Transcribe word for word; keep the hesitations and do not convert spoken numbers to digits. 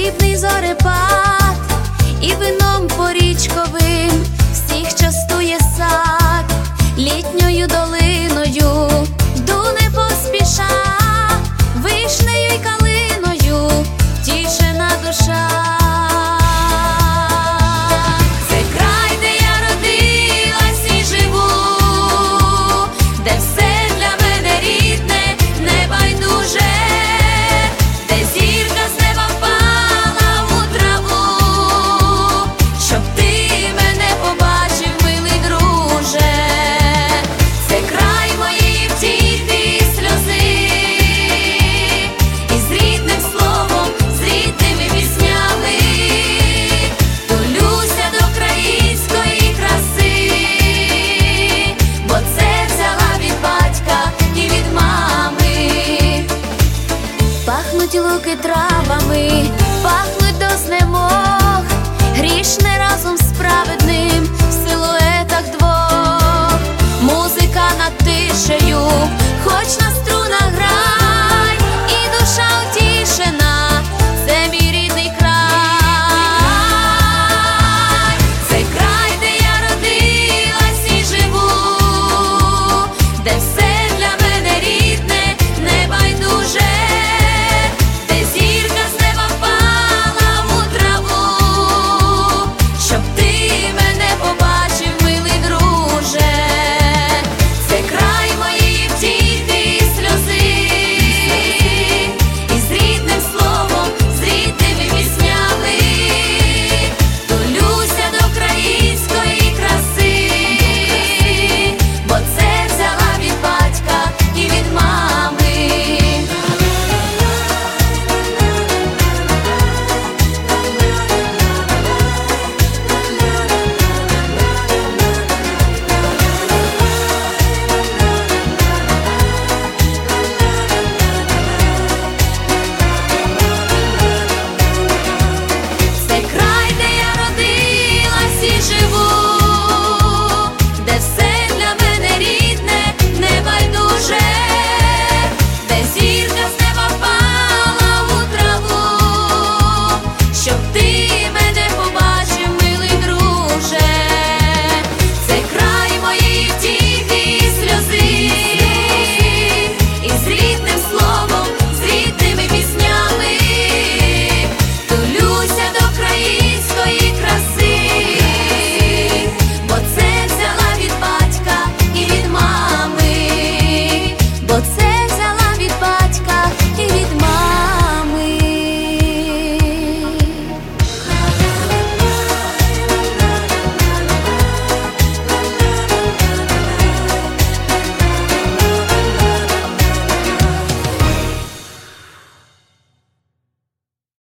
срібний зорепад, і вином порічковим всіх частує сад. Літньою долиною йду не поспіша, вишнею й калиною втішена душа. Це край, де я родилась і живу, де все для мене рідне, небайдуже, де зірка з неба впала у траву, щоб ти мене побачив, милий друже. Це край моєї втіхи і сльози, і з рідним словом, з рідними піснями тулюся до української краси, бо це взяла від батька і від мами. Пахнуть луки, трави,